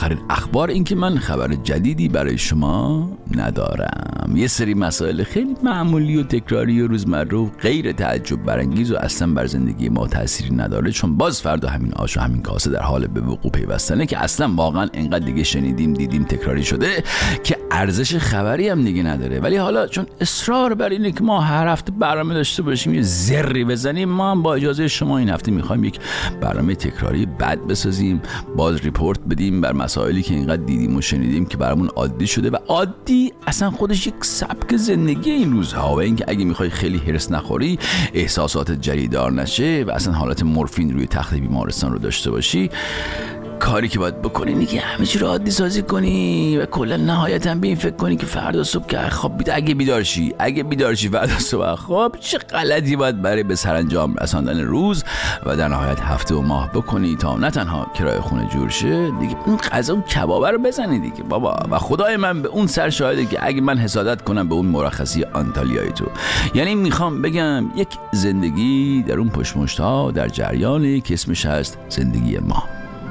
آخرین اخبار این که من خبر جدیدی برای شما ندارم. یه سری مسائل خیلی معمولی و تکراری و روزمره و غیر تعجب برانگیز و اصلا بر زندگی ما تأثیری نداره، چون باز فردا همین آش و همین کاسه در حال به وقوع پیوستنه که اصلا واقعا انقدر دیگه شنیدیم دیدیم تکراری شده که ارزش خبری هم دیگه نداره. ولی حالا چون اصرار بر اینه که ما هر هفته برنامه داشته باشیم یه ذری بزنیم، ما هم با اجازه شما این هفته میخوایم یک برنامه تکراری بد بسازیم، باز ریپورت بدیم بر مسائلی که اینقدر دیدیم و شنیدیم که برامون عادی شده و عادی اصلا خودش یک سبک زندگی این روزها. و اینکه اگه میخوای خیلی هرس نخوری، احساسات جریدار نشه و اصلا حالت مورفین روی تخت بیمارستان رو داشته باشی، کاری که باید بکنی اینه که همه چی رو عادی سازی کنی و کلا نهایتاً به این فکر کنی که فردا صبح که خواب اگه بیدار شی فردا صبح خواب چه غلطی باید برای به سرانجام رساندن روز و در نهایت هفته و ماه بکنی تا نه تنها کرایه خونه جور شه، دیگه اون غذا و کبابه رو بزنی دیگه بابا. و خدای من به اون سر شاهده که اگه من حسادت کنم به اون مرخصی آنتالیای تو، یعنی میخوام بگم یک زندگی در اون پشمشت‌ها در جریانی که اسمش هست زندگی ما.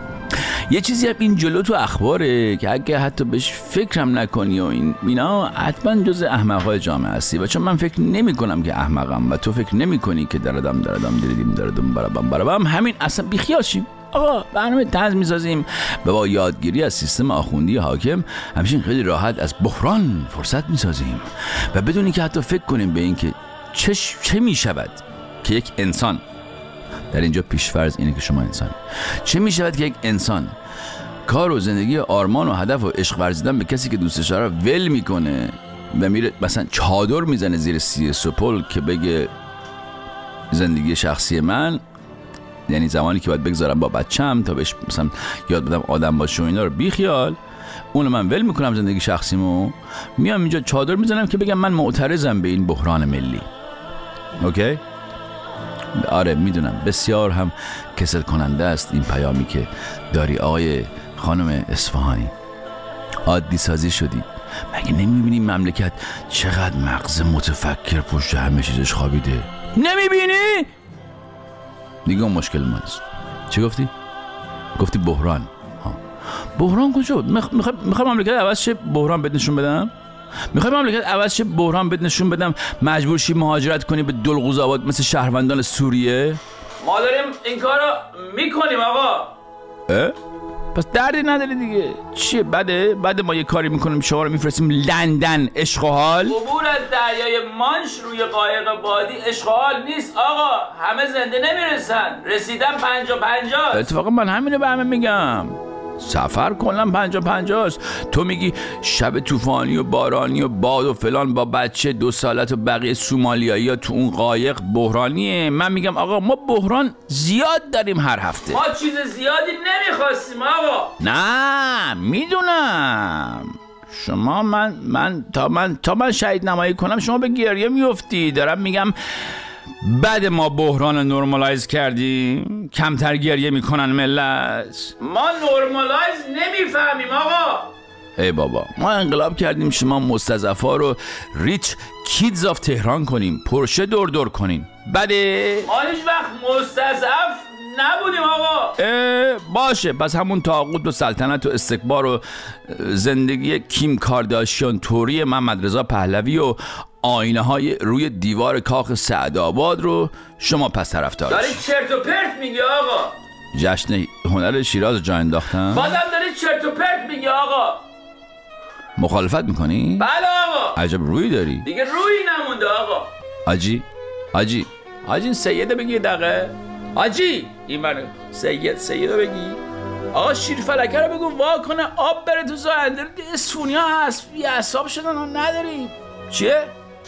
یه چیزی هم این جلو تو اخباره که اگه حتی بهش فکرم نکنی و اینا حتما جز احمقای جامعه هستی، و چون من فکر نمی کنم که احمقم و تو فکر نمی کنی که دردم دیدیم برابم، همین اصلا بیخیال شیم. آقا برنامه طنز میسازیم و با یادگیری از سیستم آخوندی حاکم همچنین خیلی راحت از بحران فرصت میسازیم و بدونی که حتی فکر کنیم به این که چه میشود که یک انسان، در اینجا پیشفرض اینه که شما انسان، چه میشود که یک انسان کار و زندگی آرمان و هدف و عشق ورزیدن به کسی که دوستش داره ول میکنه و میره مثلا چادر میزنه زیر سی سپل که بگه زندگی شخصی من، یعنی زمانی که باید بگذارم با بچم تا بهش مثلا یاد بدم آدم باشه و اینا رو بیخیال، اونو من ول میکنم زندگی شخصیمو، میام اینجا چادر میزنم که بگم من معترضم به این بحران ملی. اوکی؟ آره میدونم بسیار هم کسل کننده است این پیامی که داری آقای خانم اصفهانی. عادی سازی شدی. مگه نمیبینی مملکت چقدر مغز متفکر پشت همه چیزش خوابیده؟ نمیبینی؟ دیگه اون مشکل ماست. چی گفتی؟ گفتی بحران. بحران کجا بود؟ میخوای مملکت عوض شه بحران بهت نشون بدم؟ میخوای مملکت عوض شه بحران بهت نشون بدم مجبور شی مهاجرت کنی به دلقوزآباد مثل شهروندان سوریه؟ ما داریم این کارو میکنیم آقا. پس دردی نداری دیگه. چیه بعد ما یه کاری میکنیم شما رو میفرستیم لندن عشق و حال؟ عبور از دریای مانش روی قایق بادی عشق و حال نیست آقا. همه زنده نمیرسن، رسیدن 50-50. اتفاقا من همینو به همه میگم، سفر کلا 50-50 است. تو میگی شب طوفانی و بارانی و باد و فلان با بچه 2 سالت و بقیه سومالیایی ها تو اون قایق بحرانیه. من میگم آقا ما بحران زیاد داریم هر هفته. ما چیز زیادی نمیخواستیم آقا. نه میدونم شما تا من شهید نمایی کنم شما به گریه میفتی. دارم میگم بعد ما بحران نورمالایز کردیم کمتر گریه میکنن ملت. ما نورمالایز نمیفهمیم آقا. ای بابا ما انقلاب کردیم شما مستضعفا رو ریچ کیدز آف تهران کنیم، پرشه دور کنیم. بده ما هیچ وقت مستضعف نبودیم آقا. باشه پس همون طاغوت و سلطنت و استکبار و زندگی کیم کارداشیان توری محمد رضا پهلوی و آینه های روی دیوار کاخ سعدآباد رو شما پس طرفدارش داری چرت و پرت میگی آقا. جشن هنر شیراز جا انداختن بازم داری چرت و پرت میگی آقا. مخالفت میکنی؟ بله آقا. عجب روی داری دیگه. روی نمونده آقا. حاجی این سیده بگی دقیقه. حاجی این منو سیده بگی. آقا شیرفلکه رو بگو وا کنه آب بره تو زاهندر. اسفونیا هست بی اعصاب شدن و نداریم. چیه؟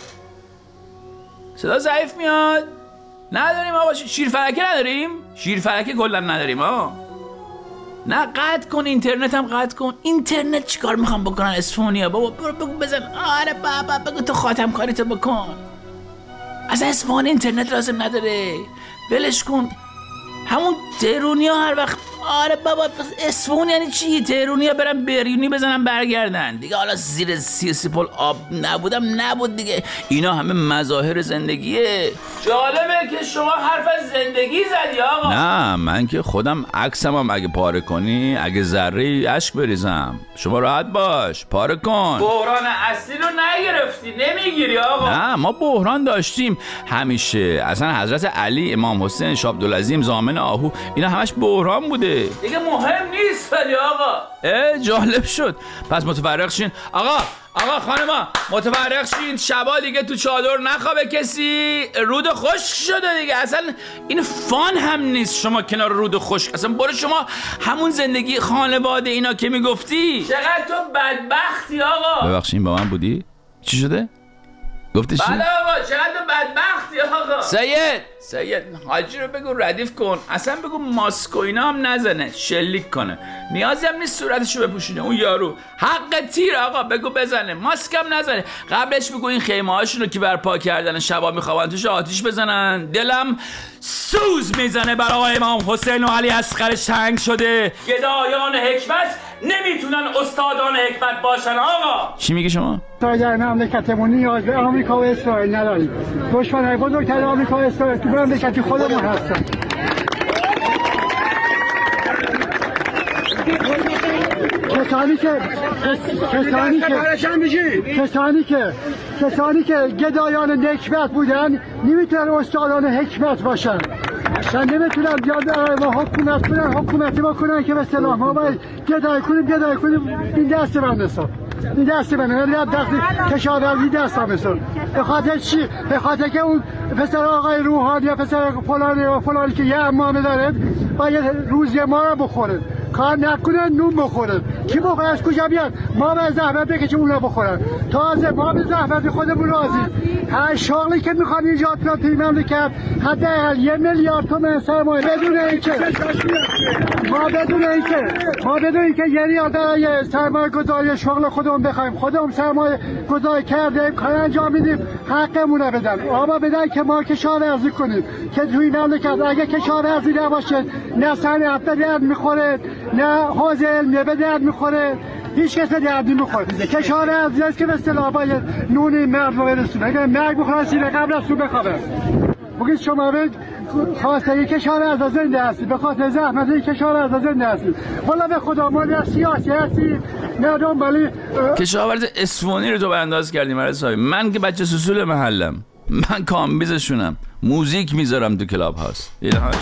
صدا ضعیف میاد. نداریم آقا. شیرفلکه نداریم. شیرفلکه کلا نداریم آقا. نه قطع کن اینترنت هم قطع کن. اینترنت چیکار میخوام بکنن اسفونیا بابا؟ برو بگو بزن. آره بابا بگو تو خاتم کاریتو بکن. از اسفان اینترنت لازم نداره. ولش کن. همون تهرونیا هر وقت آره بابا، اصفهون یعنی چی؟ تهرونیا برن بریونی بزنن برگردن دیگه. حالا زیر 30 پل آب نبود دیگه. اینا همه مظاهر زندگیه. جالبه که شما حرف از زندگی زدی آقا. نه من که خودم عکسم اگه پاره کنی، اگه ذره اشک بریزم. شما راحت باش، پاره کن. بحران اصلی رو نگرفتی، نمیگیری آقا. نه ما بحران داشتیم همیشه. اصلا حضرت علی، امام حسین، شاه عبدالعظیم، ضامن آهو، اینا همش بحران بوده دیگه. مهم نیست ولی آقا. جالب شد. پس متفرق شین آقا خانما، متفرق شین. شبا دیگه تو چادر نخوابه کسی. رود خشک شده دیگه. اصلا این فان هم نیست شما کنار رود خشک. اصلا برو شما همون زندگی خانواده اینا که میگفتی. چقدر تو بدبختی آقا. ببخشین با من بودی؟ چی شده؟ گفتی چی؟ بله آقا، چقدر بدبختی آقا. سید حاجی رو بگو ردیف کن. اصلا بگو ماسک و اینا هم نزنه، شلیک کنه. نیازی هم نیست صورتشو بپوشونه. اون یارو حق تیر آقا، بگو بزنه. ماسک هم نزنه. قبلش بگو این خیمه هاشونو که برپا کردن شبا میخوابن توش آتیش بزنن. دلم سوز میزنه برای امام حسین و علی اصغرش تنگ شده. گدایان حکمت نمیتونن استادان حکمت باشن آقا. چی میگی شما؟ در مملکتمون نیاز به آمریکا و اسرائیل نداریم. دشمنای بزرگتر آمریکا و اسرائیل تو مملکت خودمون هستن. کسانی که گدایان نکبت بودن نمیتونن استادان حکمت باشن. اصلا نمیتونن بیاد ما حکومت کنن، حکومتی بکنن که به اصطلاح ما باید گدای کنیم. این دست من نصاب، این دست منه، من دست کشاورزی دستم نصاب. به خاطر چی؟ به خاطر که اون پسر آقای روحانی یا پسر فلانی که یه امامه داره باید روزی ما رو بخوره، کار نکنن نون بخوره. کی بخوره؟ از کجا بیاد؟ ما به زحمت بکشیم اونا بخورن. تازه ما به زحمت خودمون راضی. هر شغلی که میخوان ایجاد کنن توی مملکت حداقل 1 میلیارد تومان سرمایه بدون اینکه یعنی آدم سرمایه گذاری شغل خودمون بخوایم، خودمون سرمایه گذاری کردیم، کار انجام میدیم، حقمون رو بدن. آما بدن که ما کشاورزی کنیم که توی مملکت اگه کشاورزی نباشه نه صنعت به درد میخوره، نه حوزه علمیه به درد میخوره، هیچ کس به درد نمیخوره. کشاورزی است که به اصطلاح باید نون مرد رو برسونه. اگر مرگ بخوره سینه قبل از تو بخوابه. بگید شما به خواسته کشاورز زنده هستی، به خاطر زحمت کشاورز زنده هستی. والا به خدا ما نه سیاسی هستی نه دنبالی کشاورز اصفهانی رو تو برانداز کردیم. من که بچه سوسول محلم، من کامبیزشونم، موزیک میذارم تو کلاب هاست. اینهاش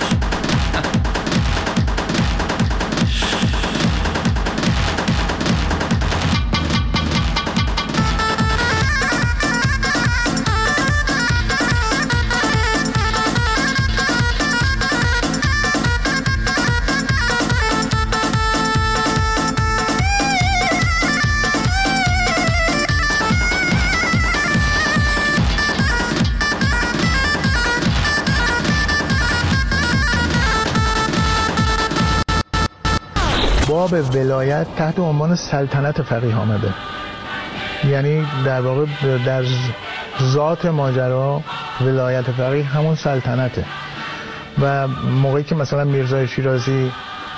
باب ولایت تحت عنوان سلطنت فقیه آمده. یعنی در واقع در ذات ماجرا ولایت فقیه همون سلطنته. و موقعی که مثلا میرزای شیرازی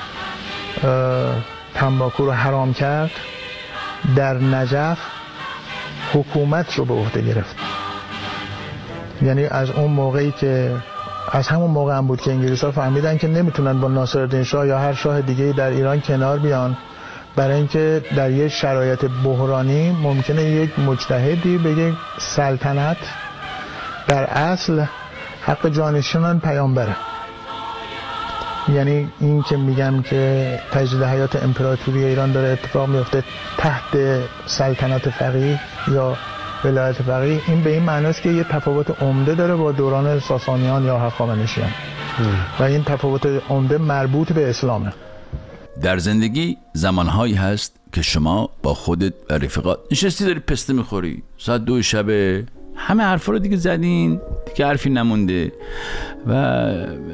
تنباکو رو حرام کرد، در نجف حکومت رو به عهده گرفت. یعنی از همون موقع هم بود که انگلیس‌ها فهمیدن که نمیتونن با ناصرالدین شاه یا هر شاه دیگه‌ای در ایران کنار بیان، برای اینکه در یک شرایط بحرانی ممکنه یک مجتهدی بگه سلطنت در اصل حق جانشینان پیامبره. یعنی این که میگم که تجدید حیات امپراتوری ایران داره اتفاق میفته تحت سلطنت فقیه یا ولایت فقیه، این به این معناست که یه تفاوت عمده داره با دوران ساسانیان یا هخامنشیان و این تفاوت عمده مربوط به اسلامه. در زندگی زمانهایی هست که شما با خودت و رفیقات نشستی داری پسته میخوری، ساعت 2 شب، همه حرفا رو دیگه زدین، دیگه حرفی نمونده و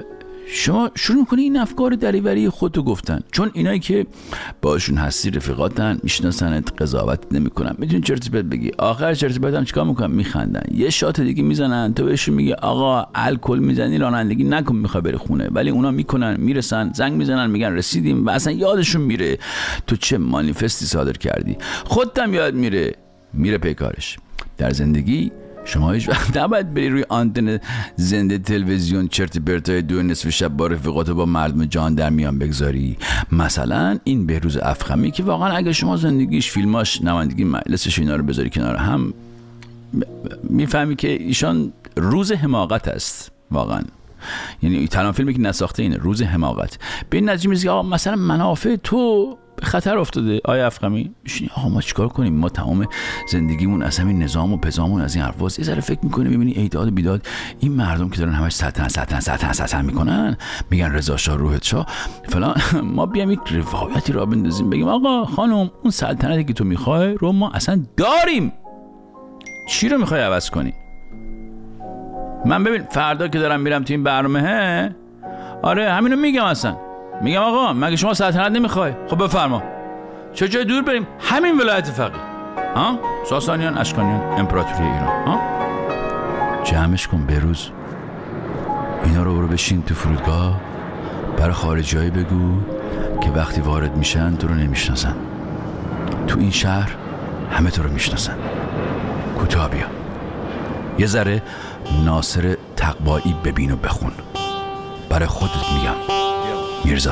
شما شروع میکنی این افکار دریوری خودتو گفتن، چون اینایی که باشون هستی رفیقاتن، میشناسنت، قضاوت نمیکنن، میتونی چرت پرت بگی، آخر چرت پرت هم چیکار میکنن؟ میخندن، یه شات دیگه میزنن، تو بهشون میگی آقا الکل میزنی رانندگی نکن، میخوای بری خونه، ولی اونا میکنن، میرسن، زنگ میزنن، میگن رسیدیم و اصلا یادشون میره تو چه مانیفستی صادر کردی، خودت هم یاد میره پیکارش. در زندگی شما هیچ وقت نباید بری روی آنتن زنده تلویزیون چرت پرتای 2 شب با رفیقات با مردم جان در میان بگذاری. مثلا این بهروز افخمی که واقعا اگه شما زندگیش، فیلماش، نمایندگی مجلسش اینا رو بذاری کنار هم، میفهمی که ایشان روز حماقت است واقعا. یعنی تنها فیلمی که نساخته اینه، روز حماقت. به این نتیجه میرسی آقا مثلا منافع تو به خطر افتاده آیا افخمی، میشینی آقا ما چیکار کنیم؟ ما تمام زندگیمون از همین نظام و پزامون از این حرفاست. یه ذره فکر میکنی ببینی ایداد بیداد این مردم که دارن همش سلطنت میکنن، میگن رضا شاه روحت شاه فلان، ما بیام یک روایتی را بندازیم بگیم آقا خانم اون سلطنتی که تو میخوای رو ما اصلا داریم، چی رو میخوای عوض کنی؟ من ببین فردا که دارم میرم تو این برنامه، آره همینو میگم، اصلا میگم آقا مگه شما سلطنت نمیخوای؟ خب بفرما، چه جای دور بریم؟ همین ولایت فقیه ها، ساسانیان، اشکانیان، امپراتوری ایران ها. جمعش کن بروز، اینا رو برو بشین تو فرودگاه، برای خارجیایی بگو که وقتی وارد میشن تو رو نمیشناسن، تو این شهر همه تو رو میشناسن. کوتاه بیا، یه ذره ناصر تقوایی ببین و بخون، برای خودت میگم. میرزا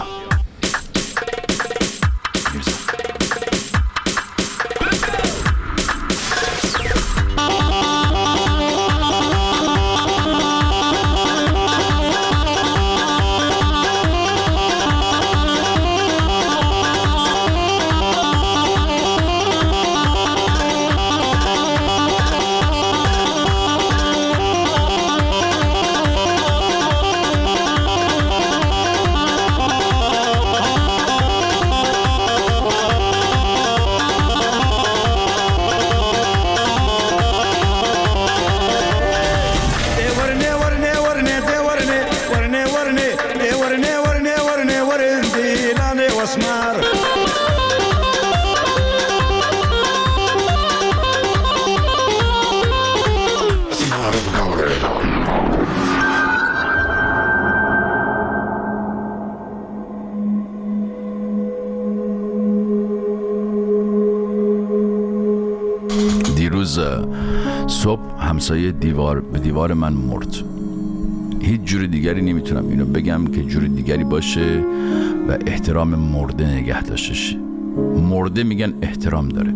دیروز صبح همسایه دیوار به دیوار من مرد. هیچ جور دیگری نمیتونم اینو بگم که جور دیگری باشه و احترام مرده نگه داشتش. مرده میگن احترام داره.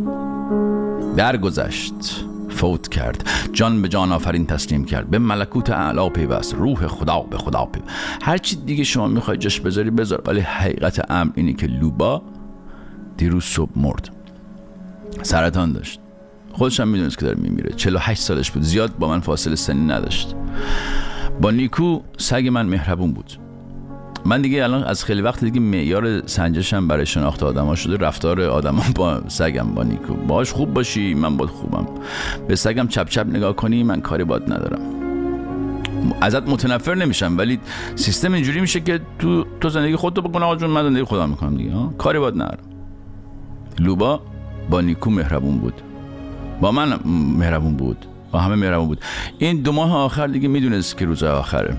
درگذشت، فوت کرد، جان به جان آفرین تسلیم کرد، به ملکوت اعلی پیوست، روح خدا به خدا پیوست. هر چی دیگه شما میخوای جاش بذاری بذار، ولی حقیقت امر اینه که لوبا دیروز صبح مرد. سرطان داشت، خودش هم میدونست که داره میمیره. 48 سالش بود، زیاد با من فاصله سنی نداشت. با نیکو سگ من مهربون بود. من دیگه الان از خیلی وقت دیگه معیار سنجشم برای شناخت آدما شده رفتار آدما با سگم. با نیکو باهاش خوب باشی من باهات خوبم، به سگم چپ چپ نگاه کنی من کاری باهات ندارم. ازت متنفر نمیشم، ولی سیستم اینجوری میشه که تو زندگی خودتو بکن آقا جون، من زندگی خودم میکنم دیگه، کاری باهات ندارم. لوبا با نیکو مهربون بود، با من مهربون بود، با همه مهربون بود. این 2 ماه آخر دیگه میدونست که روز آخره.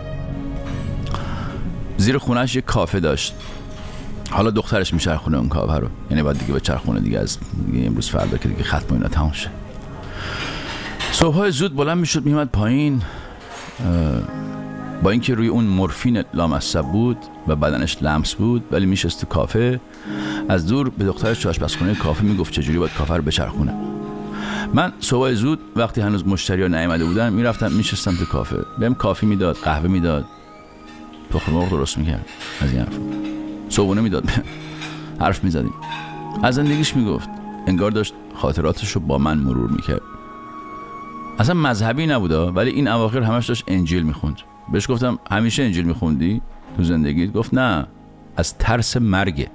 زیر خونهش یه کافه داشت. حالا دخترش میچرخونه اون کافه رو، یعنی بعد دیگه به چرخونه دیگه از دیگه امروز فردا که دیگه ختم اینا تموم شه. صبحای زود بلند میشد میومد پایین، با اینکه روی اون مورفین لامصب بود و بدنش لمس بود، ولی میشست تو کافه، از دور به دخترش تو آشپزخونه کافه میگفت چجوری باید کافه رو بچرخونه. من صبح زود وقتی هنوز مشتری‌ها نیامده بودن میرفتم میشستم تو کافه، بهم کافی میداد، قهوه میداد، تخم مرغ درست میکرد، از این حرفا. صبحونه میداد، حرف میزدیم، از زندگیش میگفت، انگار داشت خاطراتشو با من مرور میکرد. اصلا مذهبی نبودا، ولی این اواخر همش داشت انجیل میخوند. بهش گفتم همیشه انجیل میخوندی تو زندگیت؟ گفت نه، از ترس مرگه.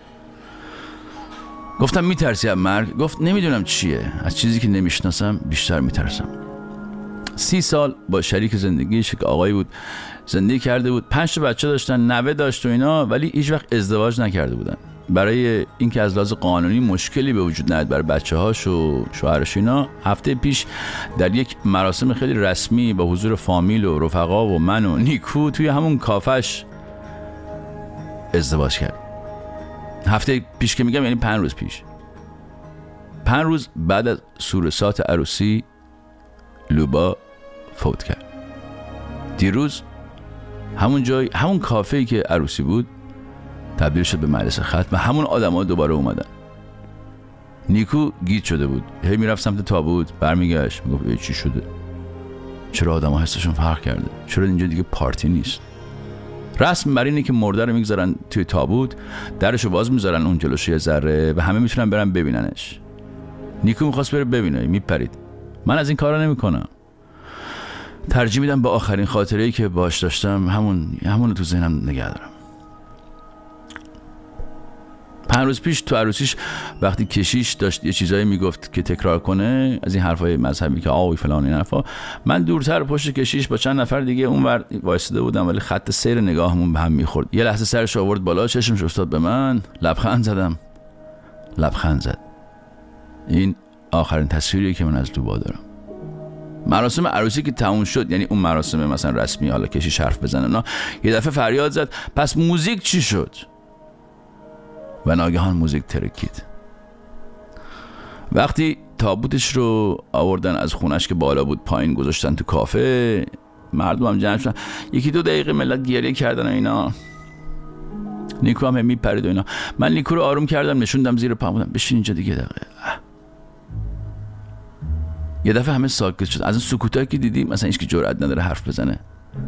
گفتم میترسی از مرگ؟ گفت نمیدونم چیه، از چیزی که نمیشناسم بیشتر میترسم. 30 سال با شریک زندگیش که آقایی بود زندگی کرده بود، 5 بچه داشتن، نوه داشت و اینا، ولی هیچ وقت ازدواج نکرده بودن. برای اینکه از لحاظ قانونی مشکلی به وجود نیاد برای بچه‌هاش و شوهرش اینا، هفته پیش در یک مراسم خیلی رسمی با حضور فامیل و رفقا و من و نیکو توی همون کافش ازدواج کرد. هفته پیش که میگم یعنی 5 روز پیش. 5 روز بعد از سورسات عروسی لوبا فوت کرد. دیروز همون جای، همون کافه‌ای که عروسی بود تبدیل شد به مجلس ختم و همون آدم‌ها دوباره اومدن. نیکو گیج شده بود، هی میرفت سمت تابوت، برمیگشت میگفت چی شده؟ چرا آدم‌ها حسشون فرق کرده؟ چرا اینجا دیگه پارتی نیست؟ رسم بر اینه که مرده رو میگذارن توی تابوت، درشو باز میذارن اون جلوش یه ذره و همه میتونن برن ببیننش. نیکو میخواست بره ببینه، میپرید. من از این کارا نمیکنم. ترجیح میدم با آخرین خاطره‌ای که باش داشتم همون تو ذهنم نگه دارم. 5 روز پیش تو عروسیش وقتی کشیش داشت یه چیزایی میگفت که تکرار کنه، از این حرفای مذهبی که آوی فلان این حرفا، من دورتر پشت کشیش با چند نفر دیگه اونور وایساده بودم، ولی خط سیر نگاهمون به هم میخورد. یه لحظه سرش آورد بالا، چشمش افتاد به من، لبخند زد. این آخرین تصویریه که من از لوبا دارم. مراسم عروسی که تموم شد، یعنی اون مراسم مثلا رسمی، حالا کشیش حرف بزنه نه، یه دفعه فریاد زد پس موزیک چی شد؟ و ناگهان موزیک ترکید. وقتی تابوتش رو آوردن از خونش که بالا بود پایین گذاشتن تو کافه، مردم هم جمع شدن، 1-2 دقیقه ملت گریه کردن و اینا. نیکو هم میپرید و اینا. من نیکو رو آروم کردم، نشوندم زیر پام، بودم بشین اینجا دیگه دقیقه. یه دفعه همه ساکت شد. از اون سکوتایی که دیدیم مثلا هیچ کی جرئت نداره حرف بزنه.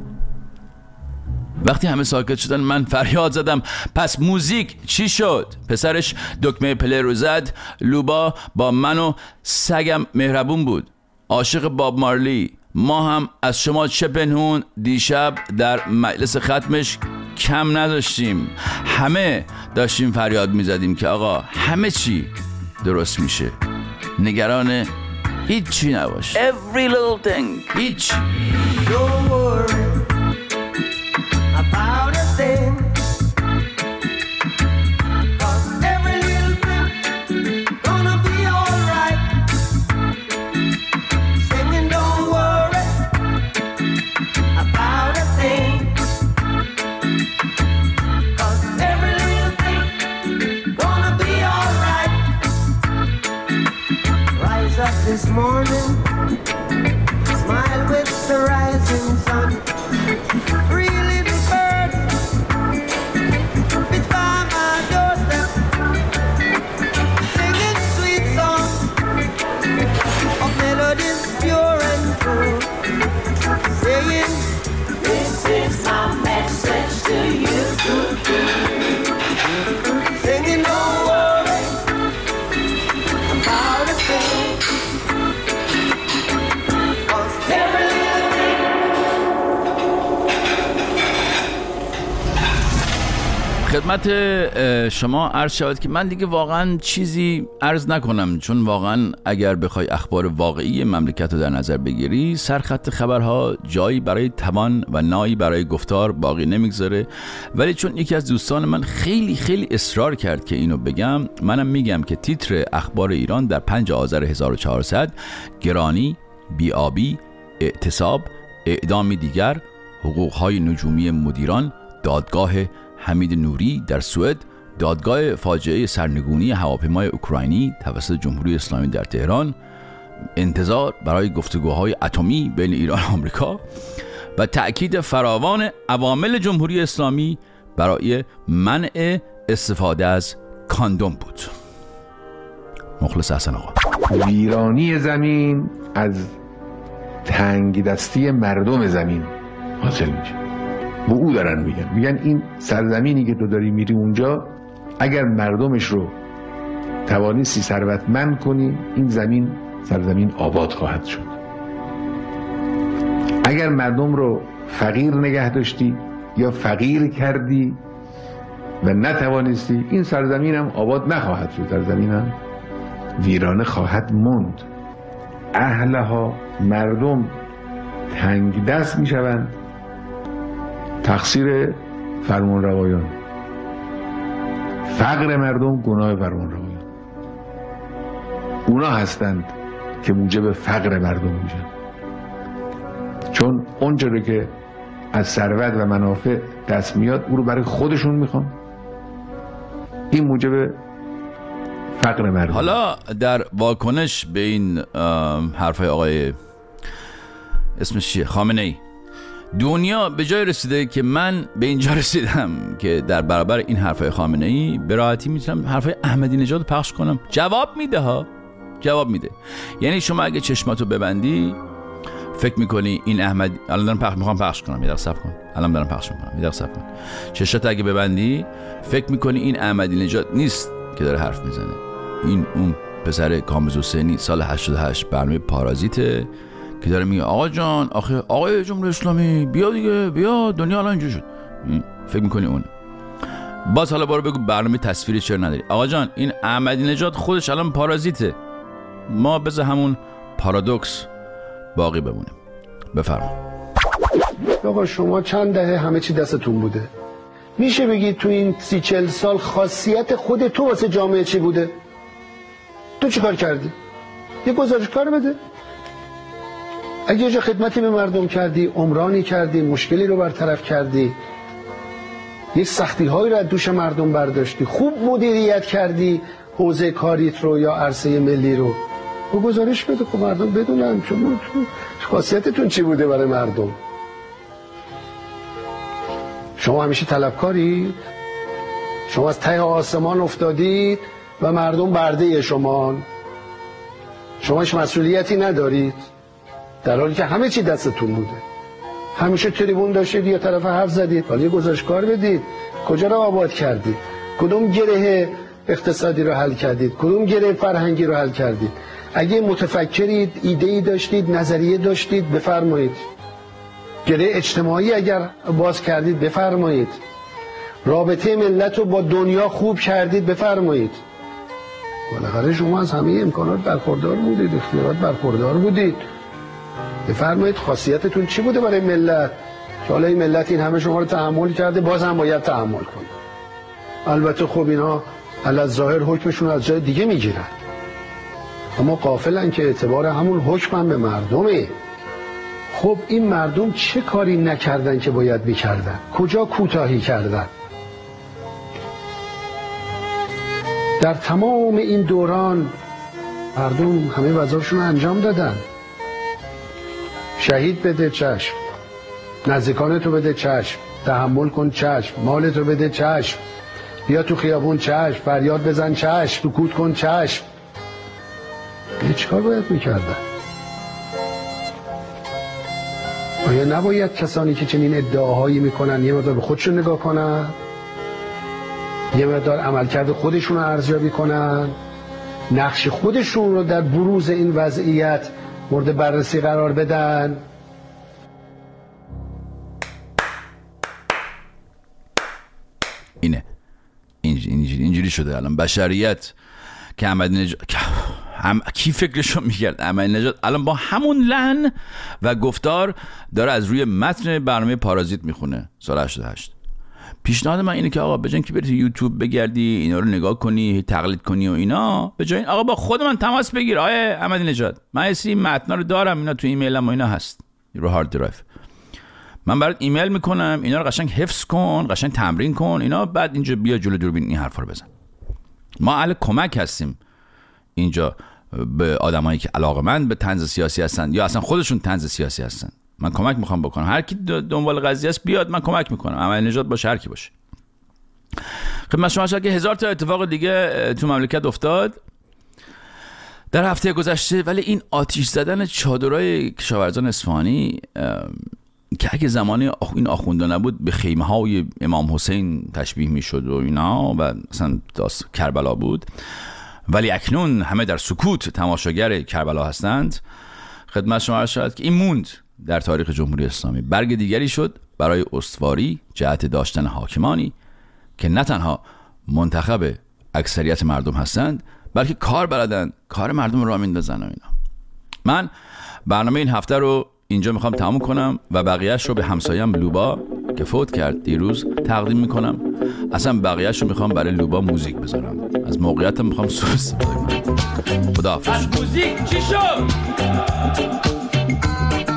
وقتی همه ساکت شدن من فریاد زدم پس موزیک چی شد؟ پسرش دکمه پلی رو زد. لوبا با من و سگم مهربون بود، عاشق باب مارلی. ما هم از شما چه پنهون دیشب در مجلس ختمش کم نداشتیم. همه داشتیم فریاد میزدیم که آقا همه چی درست میشه، نگران هیچی نباش. Every little thing. هیچ. Don't worry about a thing, 'cause every little thing gonna be alright. Singing don't worry about a thing, 'cause every little thing gonna be alright. Rise up this morning, smile with the rising sun. Really خدمت شما عرض شود که من دیگه واقعا چیزی عرض نکنم، چون واقعا اگر بخوای اخبار واقعی مملکت رو در نظر بگیری، سرخط خبرها جایی برای توان و نایی برای گفتار باقی نمیگذاره. ولی چون یکی از دوستان من خیلی اصرار کرد که اینو بگم، منم میگم که تیتر اخبار ایران در 5 آذر 1400 گرانی، بی‌آبی، اعتصاب، اعدامی دیگر، حقوقهای نجومی مدیران، دادگاه حمید نوری در سوئد، دادگاه فاجعه سرنگونی هواپیمای اوکراینی توسط جمهوری اسلامی در تهران، انتظار برای گفتگوهای اتمی بین ایران و آمریکا و تأکید فراوان عوامل جمهوری اسلامی برای منع استفاده از کاندوم بود. مخلص حسن آقا. ویرانی زمین از تنگ دستی مردم زمین حاصل میشه. با او دارن میگن این سرزمینی که تو داری میری اونجا، اگر مردمش رو توانستی ثروتمند کنی، این زمین سرزمین آباد خواهد شد. اگر مردم رو فقیر نگه داشتی یا فقیر کردی و نتوانستی، این سرزمین هم آباد نخواهد شد، سرزمین هم ویرانه خواهد موند. اهلها، مردم تنگ دست میشوند تقصیر فرمانروایان، فقر مردم گناه فرمانروایان. اونا هستند که موجب فقر مردم میشن، چون اونجا رو که از ثروت و منافع دست میاد او رو برای خودشون میخوان. این موجب فقر مردم. حالا در واکنش به این حرفای آقای اسمش چیه؟ خامنه ای، دنیا به جای رسیده که من به اینجا رسیدم که در برابر این حرفای خامنه ای به راحتی میتونم حرفای احمدی نژاد پخش کنم. جواب میده جواب میده. یعنی شما اگه چشماتو ببندی فکر میکنی این احمد، الان دارم میخوام پخش کنم، یه دقیقه صبر کن، الان دارم پخش میکنم، یه دقیقه صبر کن. چشات اگه ببندی فکر میکنی این احمدی نژاد نیست که داره حرف میزنه، این اون پسر کامبیز حسینی سال 88 برنامه پارازیته که داره میگه آقا جان، آخه آقای جمهوری اسلامی بیا دیگه، بیا، دنیا الان اینجوری شد. فکر میکنی اون. باز حالا برو بگو برنامه تصویری چرا نداری. آقا جان، این احمدی نژاد خودش الان پارازیته، ما بذار همون پارادوکس باقی بمونیم. بفرما. آقا شما چند دهه همه چی دستتون بوده، میشه بگید تو این 30-40 سال خاصیت خود تو واسه جامعه چی بوده؟ تو چی کار کردی؟ یه گزارش کار بده. اگه یه جا خدمتی به مردم کردی، عمرانی کردی، مشکلی رو برطرف کردی، یک سختی هایی رو از دوش مردم برداشتی، خوب مدیریت کردی حوزه کاریت رو یا عرصه ملی رو، و گزارش بده که مردم بدونن شما خاصیتتون چی بوده برای مردم. شما همیشه طلبکارید، شما از ته آسمان افتادید و مردم برده شما هیچ مسئولیتی ندارید، در حالی که همه چی دستتون بوده. همیشه تریبون داشتید، یه طرف حرف زدید، حالا یه گزارش کار بدید کجا رو آباد کردید، کدوم گره اقتصادی رو حل کردید، کدوم گره فرهنگی رو حل کردید. اگه متفکرید، ایده‌ای داشتید، نظریه داشتید، بفرمایید. گره اجتماعی اگر باز کردید بفرمایید. رابطه ملت رو با دنیا خوب کردید بفرمایید. بالاخره شما از همه امکانات برخوردار بودید، اختیارات برخوردار بودید. بفرمایید خاصیتتون چی بوده برای ملت که حالا این ملت این همه شما رو تحمل کرده، باز هم باید تحمل کنید. البته خب اینا علی‌الظاهر حکمشون از جای دیگه میگیرن، اما غافلن که اعتبار همون حکم هم به مردمه. خب این مردم چه کاری نکردن که باید میکردن؟ کجا کوتاهی کردن؟ در تمام این دوران مردم همه وظایفشون رو انجام دادن. شهید بده چشم، نزدیکانتو بده چشم، تحمل کن چشم، مالتو بده چشم، بیا تو خیابون چشم، فریاد بزن چشم، سکوت کن چشم. چه کار باید میکردن؟ آیا نباید کسانی که چنین ادعاهایی میکنن یه مقدار به خودشون نگاه کنن، یه مقدار عملکرد خودشون رو ارزیابی کنن، نقش خودشون رو در بروز این وضعیت مورد بررسی قرار بدن؟ اینجوری شده الان بشریت که احمدی نژاد کی فکرشو میکرد احمدی نژاد الان با همون لحن و گفتار داره از روی متن برنامه پارازیت میخونه سال 88. پیشنهاد من اینه که آقا بجن که بری تو یوتیوب بگردی اینا رو نگاه کنی، تقلید کنی و اینا، به جای این آقا با خود من تماس بگیر. آیه احمدی نژاد، من این متنا رو دارم، اینا تو ایمیلم و اینا هست رو هارد درایو، من برات ایمیل میکنم، اینا رو قشنگ حفظ کن، قشنگ تمرین کن اینا، بعد اینجا بیا جلو دوربین این حرفا رو بزن. ما اهل کمک هستیم اینجا به آدمایی که علاقه‌مند به طنز سیاسی هستن یا اصلا خودشون طنز سیاسی هستن. من کمک میخوام بکنم، هر کی دنبال قضیه است بیاد، من کمک میکنم. احمدی نژاد باشه، هر کی باشه. خدمت شما شد که هزار تا اتفاق دیگه تو مملکت افتاد در هفته گذشته، ولی این آتش زدن چادرای کشاورزان اصفهانی که اگه زمانی این آخونده نبود به خیمه های امام حسین تشبیه میشد و اینا و اصلا کربلا بود، ولی اکنون همه در سکوت تماشاگر کربلا هستند. خدمت شما شد که این موند در تاریخ جمهوری اسلامی، برگ دیگری شد برای استواری جهت داشتن حاکمانی که نه تنها منتخب اکثریت مردم هستند بلکه کار بلدن، کار مردم را میندازن و اینا. من برنامه این هفته رو اینجا میخوام تموم کنم و بقیهش رو به همسایم لوبا که فوت کرد دیروز تقدیم میکنم. اصلا بقیهش رو میخوام برای لوبا موزیک بذارم. از موقعیتم میخوام سوء استفاده کنم. خداحافظ. از موزیک چی شد؟